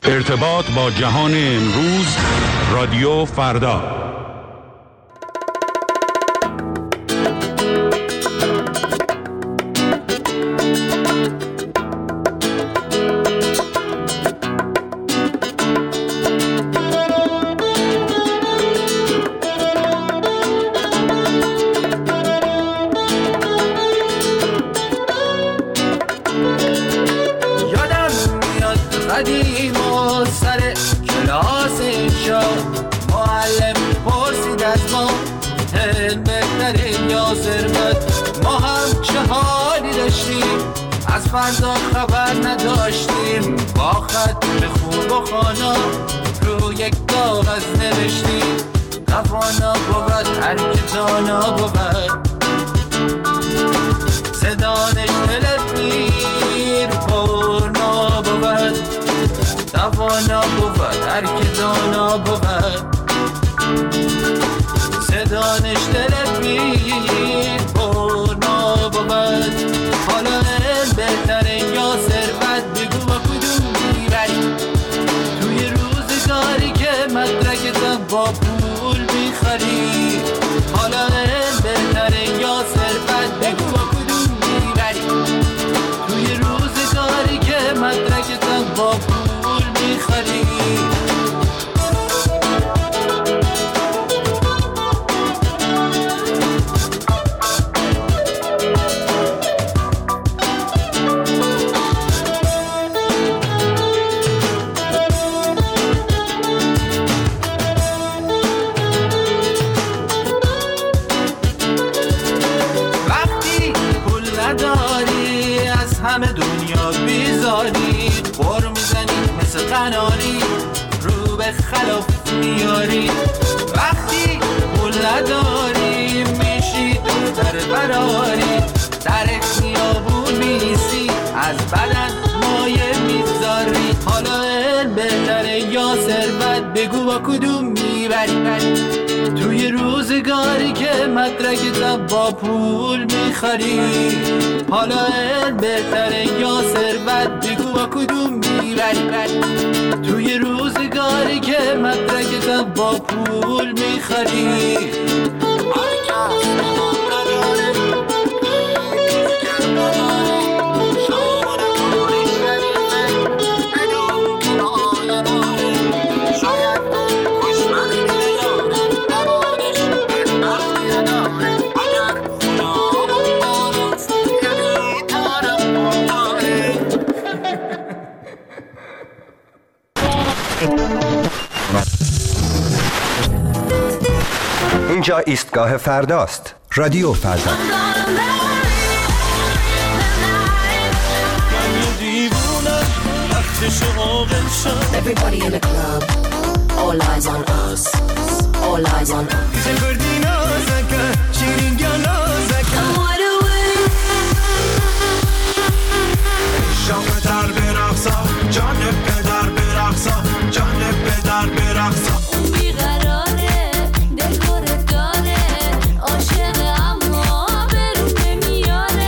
ارتباط با جهان امروز، رادیو فردا. فردا خبر نداشتیم، با خط خوب و خانا رو یک کاغذ نوشتیم. توانا بود هر که دانا بود، زدانش دلت میر پرنا بود. توانا بود هر که دانا بود، زدانش دلت میر پرنا بود. حالا بهتره یا ثروت، بگو با کدوم میبری؟ توی روزگاری که مدرکتم با پول میخری. حالا بهتره یا ثروت، بگو با کدوم میبری؟ توی روزگاری که مدرکتم با پول میخری. همه دنیا بیزاری، بر میزنی مثل قناری، رو به خلاف میاری. وقتی پول نداری میشی دختر براری، در خیابون میسی از بدن مایه میذاری. حالا بهتره یا ثروت، بگو با کدوم میبری؟ توی روزگاری که مدرکتم با پول میخری. حالا بهتره یا ثروت، بگو با کدوم میبری؟ توی روزگاری که مدرکتم با پول میخری. اینجا ایستگاه فرداست. رادیو فردا. Everybody in the club, all eyes on us, all eyes on us. شام در برقصا، جان پدر برقصا، جان پدر برقصا. اون بیقراره، دلخور داره، عاشق اما برون نمیاره.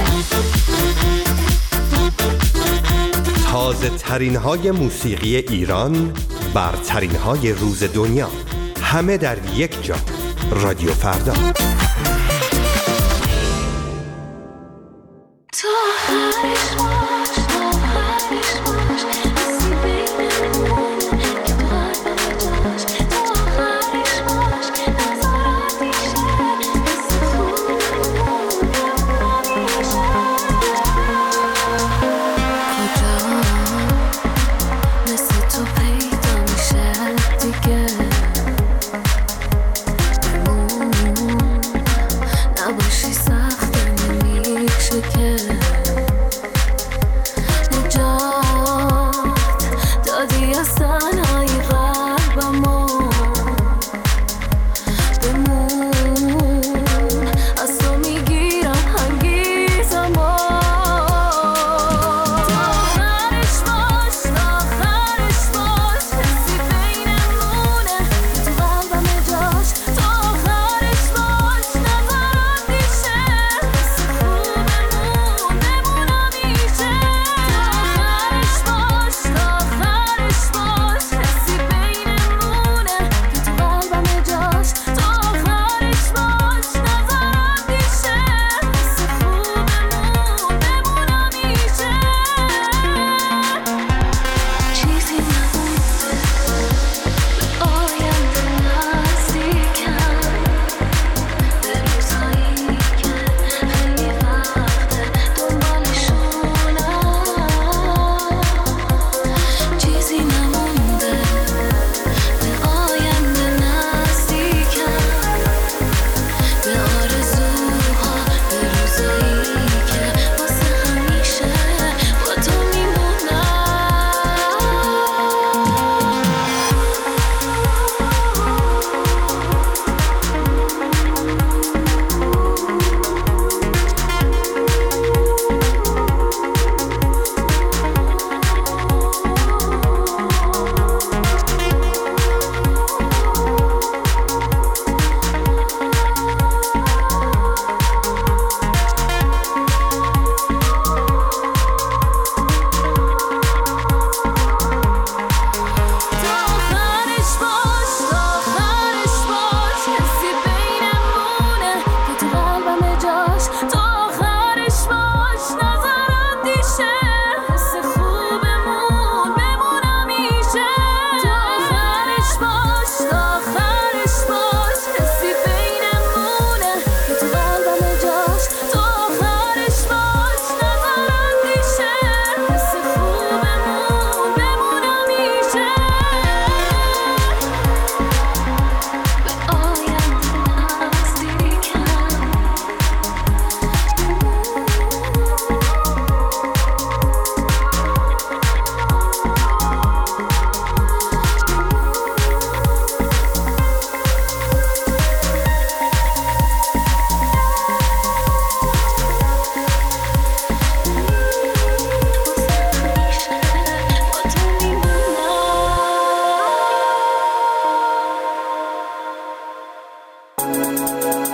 تازه ترین های موسیقی ایران، برترین های روز دنیا، همه در یک جا. رادیو فردا.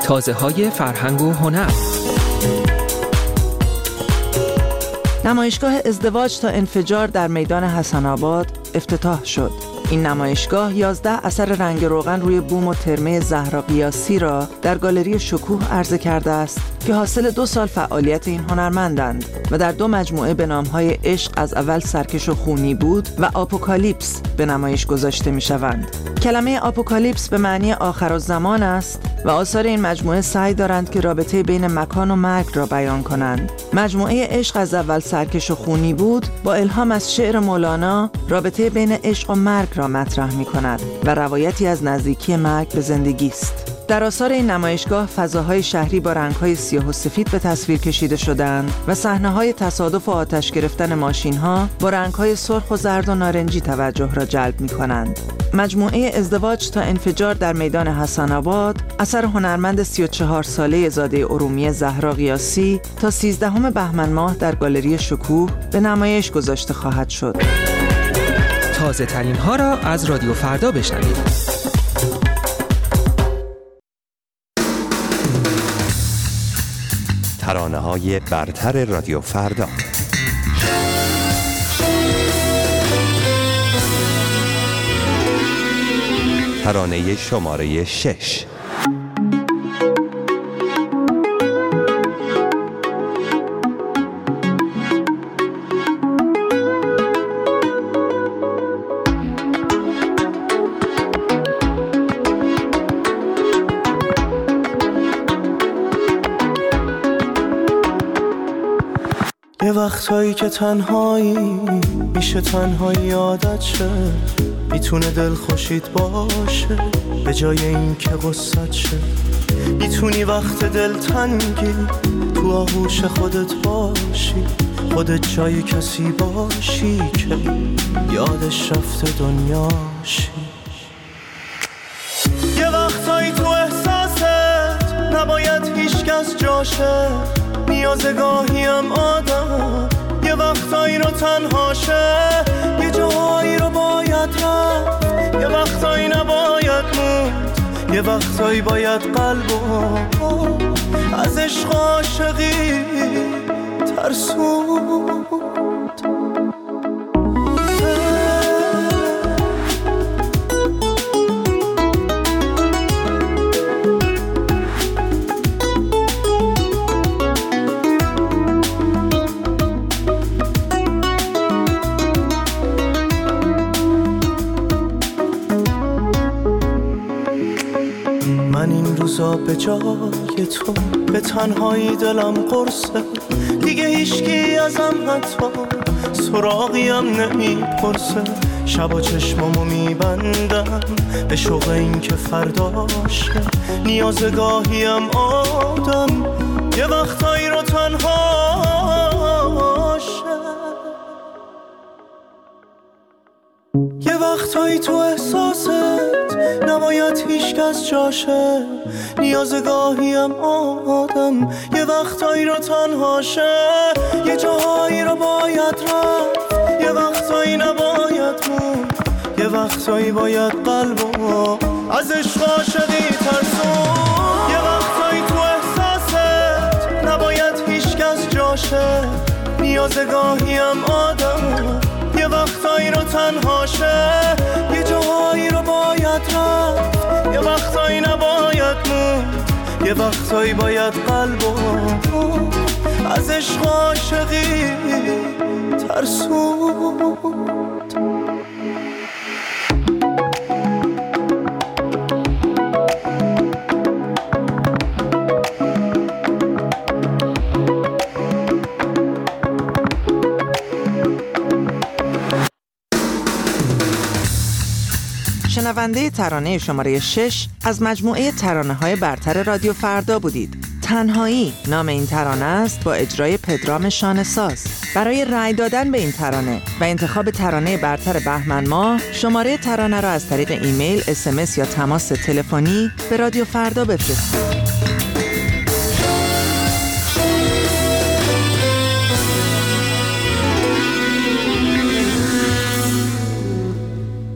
تازه‌های فرهنگ و هنر. نمایشگاه ازدواج تا انفجار در میدان حسن آباد افتتاح شد. این نمایشگاه 11 اثر رنگ روغن روی بوم و ترمه زهرا قیاسی را در گالری شکوه عرضه کرده است که حاصل 2 سال فعالیت این هنرمندند و در 2 مجموعه به نام‌های عشق از اول سرکش و خونی بود و آپوکالیپس به نمایش گذاشته می‌شوند. کلمه آپوکالیپس به معنی آخرالزمان است و آثار این مجموعه سعی دارند که رابطه بین مکان و مرگ را بیان کنند. مجموعه عشق از اول سرکش و خونی بود با الهام از شعر مولانا رابطه بین عشق و مرگ را مطرح می‌کند و روایتی از نزدیکی مرگ به زندگی است. در آثار این نمایشگاه فضاهای شهری با رنگ‌های سیاه و سفید به تصویر کشیده شدند و صحنه‌های تصادف و آتش گرفتن ماشین‌ها با رنگ‌های سرخ و زرد و نارنجی توجه را جلب می‌کنند. مجموعه ازدواج تا انفجار در میدان حسن آباد اثر هنرمند 34 ساله زاده ارومیه زهرا قیاسی تا 13 بهمن ماه در گالری شکوه به نمایش گذاشته خواهد شد. تازه ترین ها را از رادیو فردا بشنوید. ترانه‌های برتر رادیو فردا. ترانه شماره 6. یه وقتایی که تنهایی میشه تنهایی عادت شه، میتونه دل خوشید باشه به جای این که غصت شه. میتونی وقت دل تنگی تو آغوش خودت باشی، خودت جای کسی باشی که یادش رفته دنیاشی. یه وقتایی تو احساست نباید هیچ کس جاشه، نیازه گاهیم آدم یه وقتایی رو تنهاشه، یه جایی رو باید رفت، یه وقتایی نباید موند، یه وقتایی باید قلبو از عشق عاشقی ترسوند. من این روزا به جای تو به تنهایی دلم قرصه، دیگه هیچکی ازم حتی سراغیم نمیپرسه. شبا چشمامو میبندم به شوق این که فرداشه، نیاز گاهیم آدم یه وقتایی رو تنهاشه. یه وقتایی تو احساست نباید هیچ کس جاشه، نیاز گاهیم آدم یه وقتایی رو تنهاشه، یه جاهایی رو باید رفت، یه وقتایی نباید موند، یه وقتایی باید قلبو از عشق عاشقی ترسون. یه وقتایی تو احساست نباید هیچ کس جاشه، نیاز گاهیم آدم یه وقتایی رو تنهاشه، یه جاهایی رو باید رفت، یه وقتایی نباید موند، یه وقتایی باید قلبو از عشق عاشقی ترسوند. شنونده ترانه شماره 6 از مجموعه ترانه‌های برتر رادیو فردا بودید. تنهایی نام این ترانه است با اجرای پدرام شانه‌ساز. برای رأی دادن به این ترانه و انتخاب ترانه برتر بهمن ماه شماره ترانه را از طریق ایمیل، SMS یا تماس تلفنی به رادیو فردا بفرستید.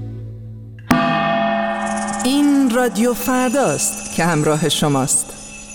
این رادیو فرداست که همراه شماست.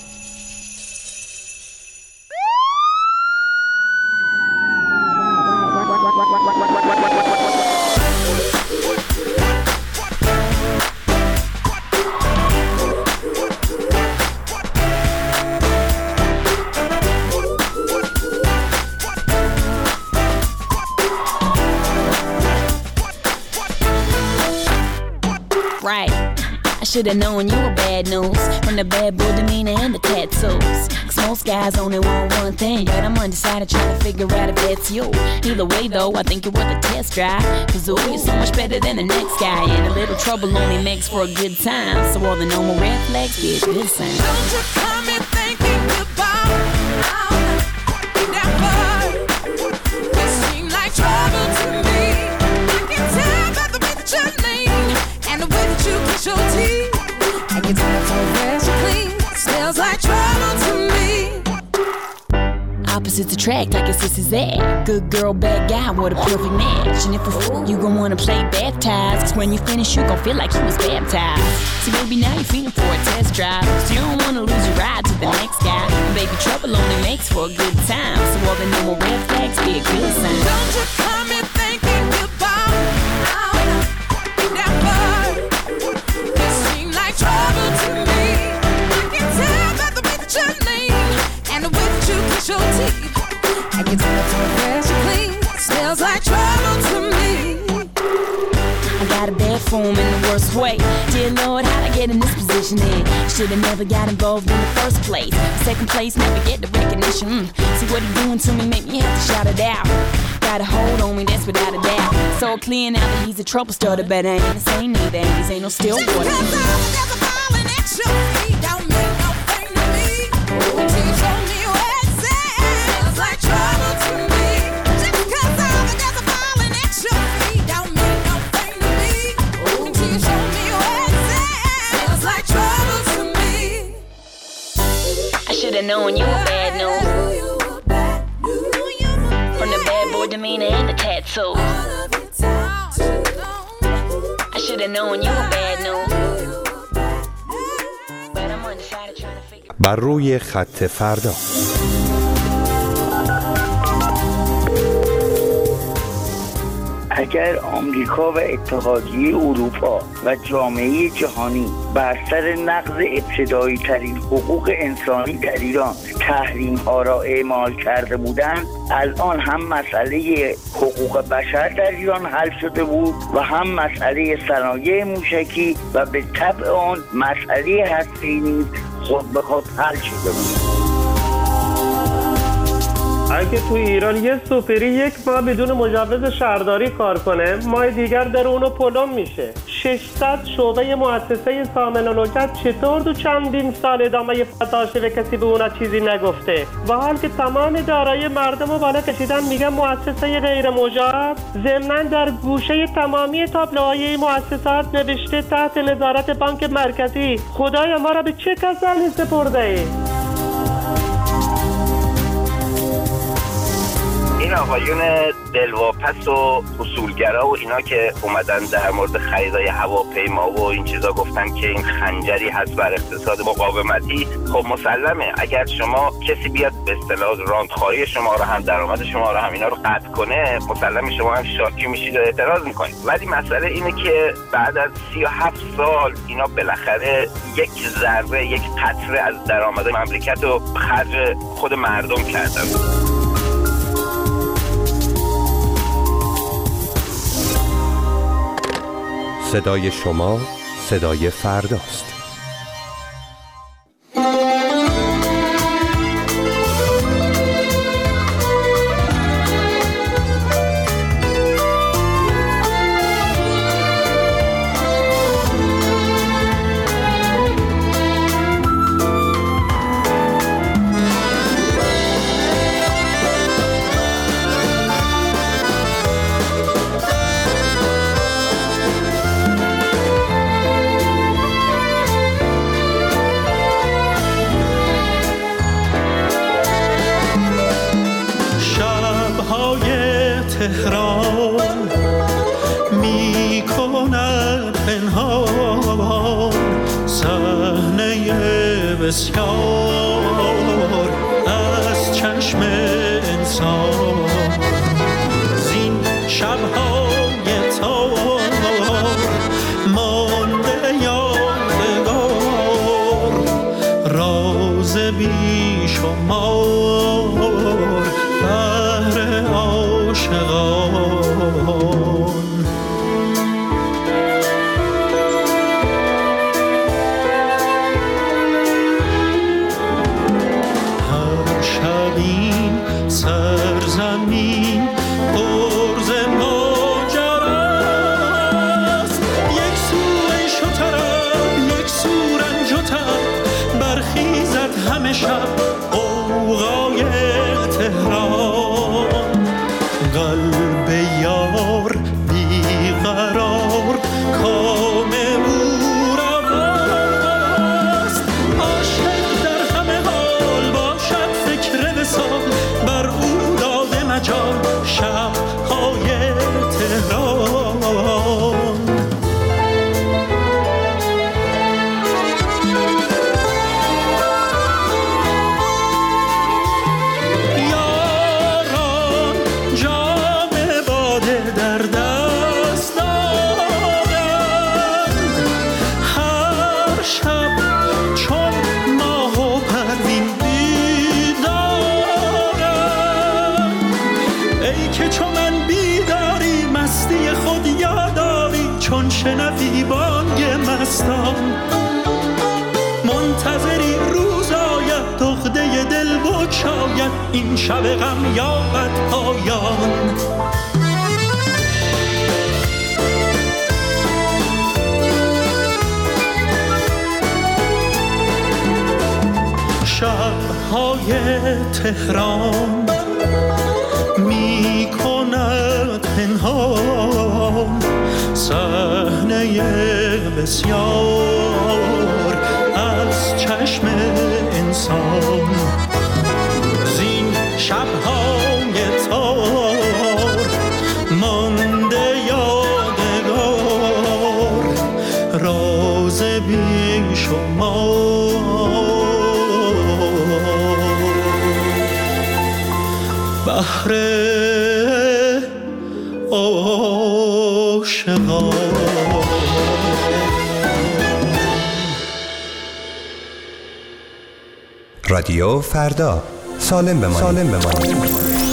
right. I should've known you were bad news from the bad boy demeanor and the tattoos. Cause most guys only want one thing, but I'm undecided trying to figure out if that's you. Either way though, I think you're worth a test drive. Cause ooh, you're so much better than the next guy. And a little trouble only makes for a good time. So all the normal red flags be a good sign. Don't you come in thinking about that word. You seem like trouble to me. I can tell by the way that you're lean and the way that you kiss your teeth. I can tell it's all fresh and clean. Smells like trouble to me. Opposites attract, I guess this is that. Good girl, bad guy, what a perfect match. And if a fool, you gon' wanna play baptized. Cause when you finish, you gon' feel like you was baptized. See, baby, now you're feeling for a test drive. Cause you don't wanna lose your ride to the next guy. And baby, trouble only makes for a good time. So all the normal red flags be a good sign. Don't you come in thinking about that word. You seem like trouble to me. I can tell by the way that you're lean and the way that you kiss your teeth. I can tell it's all fresh and clean. Smells like trouble to me. I got a bad form in the worst way. Dear Lord, how'd I get in this position then? Should've never got involved in the first place. Second place, never get the recognition. See what he doing to me, make me have to shout it out. Got a hold on me, that's without a doubt. So clear now that he's a trouble starter, but I ain't the same neither. These ain't no still water. Just 'cause there's a falling at your feet don't mean no thing to me. Until you show me where it's at. Smells like trouble to me. Just 'cause there's a falling at your feet don't mean no thing to me. Until you show me where it's at. Smells like trouble to me. I should've known you were bad news from the bad boy demeanor and the tattoos. I should've known you were bad news, but I'm undecided trying to figure. بر روی خط فردا. اگر آمریکا و اتحادیه اروپا و جامعه جهانی بر سر نقض ابتدایی ترین حقوق انسانی در ایران تحریم ها را اعمال کرده بودند، الان هم مسئله حقوق بشر در ایران حل شده بود و هم مسئله صنایع موشکی و به طبع آن مسئله هسته‌ای نیز خود به خود حل شده بود. اگه تو ایران یه سوپری یک ماه بدون مجوز شهرداری کار کنه، ماه دیگر در اونو پلم میشه. 600 شعبه مؤسسه سامن و نوکت چطور دو چندین سال ادامه داشته و کسی به اونا چیزی نگفته؟ و حال که تمام دارایی مردم رو بالا کشیدن میگن مؤسسه غیر مجاز. ضمناً در گوشه تمامی تابلوهای این مؤسسات نوشته تحت نظارت بانک مرکزی. خدای ما را به چه کسانی سپرده ای؟ این آقایون دلواپس و اصولگرا و اینا که اومدن در مورد خریدای هواپیما و این چیزا گفتن که این خنجری هست بر اقتصاد مقاومتی، خب مسلمه اگر شما کسی بیاد به اصطلاح راندخواری شما رو هم درآمد شما رو هم اینا رو قطع کنه، مسلمه شما هم شاکی میشید و اعتراض میکنید. ولی مسئله اینه که بعد از 37 سال اینا بالاخره یک ذره، یک قطره از درآمد مملکت رو خرج خود مردم کردن. صدای شما صدای فرداست. تهران می کند پنهان صحنه بسیار از چشم انسان. زین شب‌های تار مانده یادگار، راز بی شمار بهر عاشقان. شب اوغای تهران، قلب یار بیقرار کام او رواست. عاشق در همه حال باشد فکر وصال، بر او داده مجال شب‌های تهران. شنوی بانگ مستان، منتظری روز آید عقده دل بگشاید، این شب غم یابد پایان. شب‌های تهران می کند پنهان صحنه بسیار از چشم انسان. زین شب‌های تار مانده یادگار، راز بی شمار. بحر عاشقان. رادیو فردا، سالم بمانید.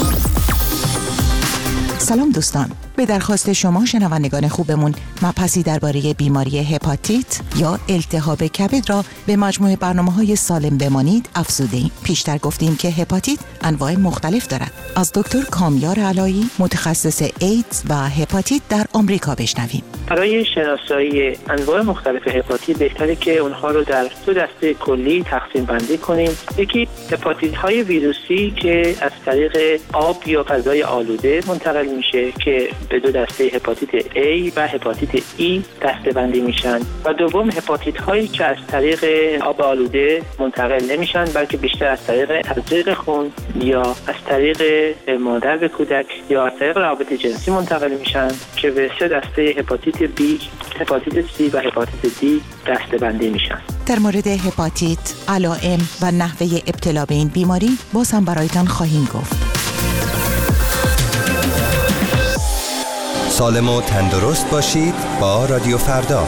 سلام دوستان، به درخواست شما شنوندگان خوبمون مبحثی درباره بیماری هپاتیت یا التهاب کبد را به مجموعه برنامه‌های سالم بمانید افزوده‌ایم. پیشتر گفتیم که هپاتیت انواع مختلف دارد. از دکتر کامیار علایی متخصص ایدز و هپاتیت در آمریکا بشنویم. برای شناسایی انواع مختلف هپاتیت بهتره که اونها رو در دو دسته کلی تقسیم بندی کنیم. یکی هپاتیت های ویروسی که از طریق آب یا غذای آلوده منتقل میشه که به دو دسته هپاتیت A و هپاتیت E دسته بندی میشن، و دوم هپاتیت هایی که از طریق آب آلوده منتقل نمیشن بلکه بیشتر از طریق تزریق خون یا از طریق مادر به کودک یا از طریق روابط جنسی منتقل میشن که به سه دسته هپاتیت B، هپاتیت C و هپاتیت D دسته بندی میشن. در مورد هپاتیت، علائم و نحوه ابتلا به این بیماری باز هم برایتان خواهیم گفت. سالم و تندرست باشید با رادیو فردا.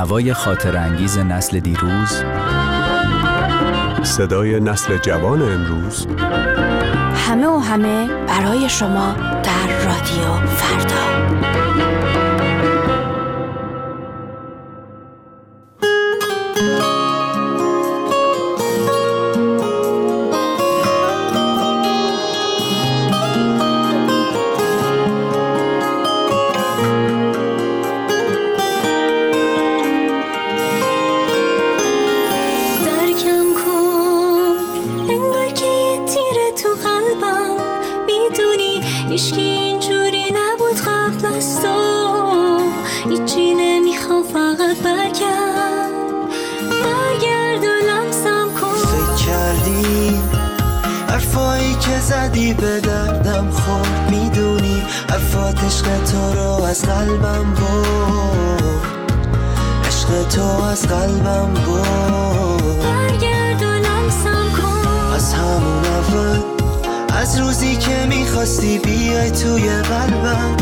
نوای خاطرانگیز نسل دیروز، صدای نسل جوان امروز، همه و همه برای شما در رادیو فردا. زدی به دردم خورد، میدونی حرفات عشق تو رو از قلبم برد، عشق تو از قلبم برد. برگرد و لمسم کن از همون اول، از روزی که میخواستی بیای توی قلبم.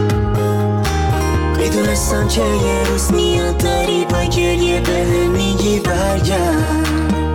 میدونستم که یه روز میاد داری با گریه بهم میگی برگرد.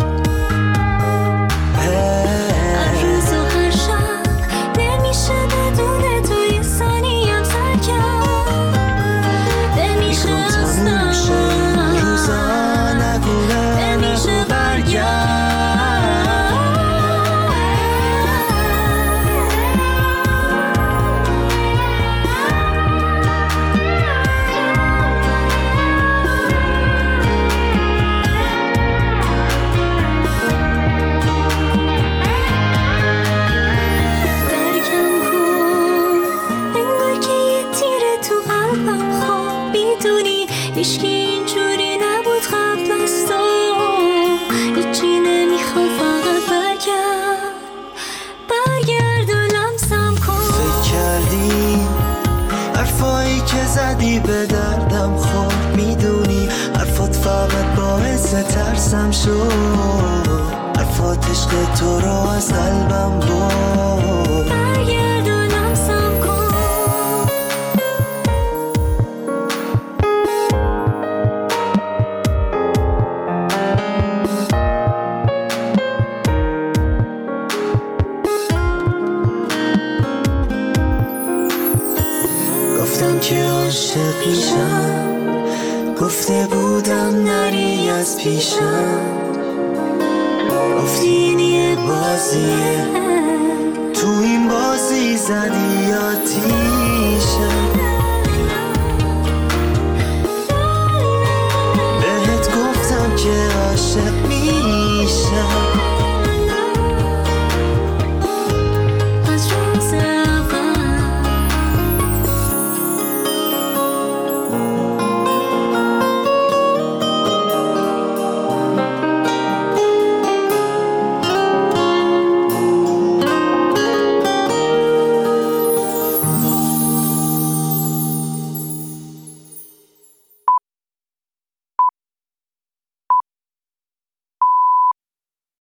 به دردم خورد، میدونی حرفات فقط باعث ترسم شد، حرفات عشق تو رو از قلبم برد. برگرد و لمسم کن گفتم که عاشقیشم، گفته بودم نری از پیشم، گفتی این یه بازیه، تو این بازی زدی یا تیر.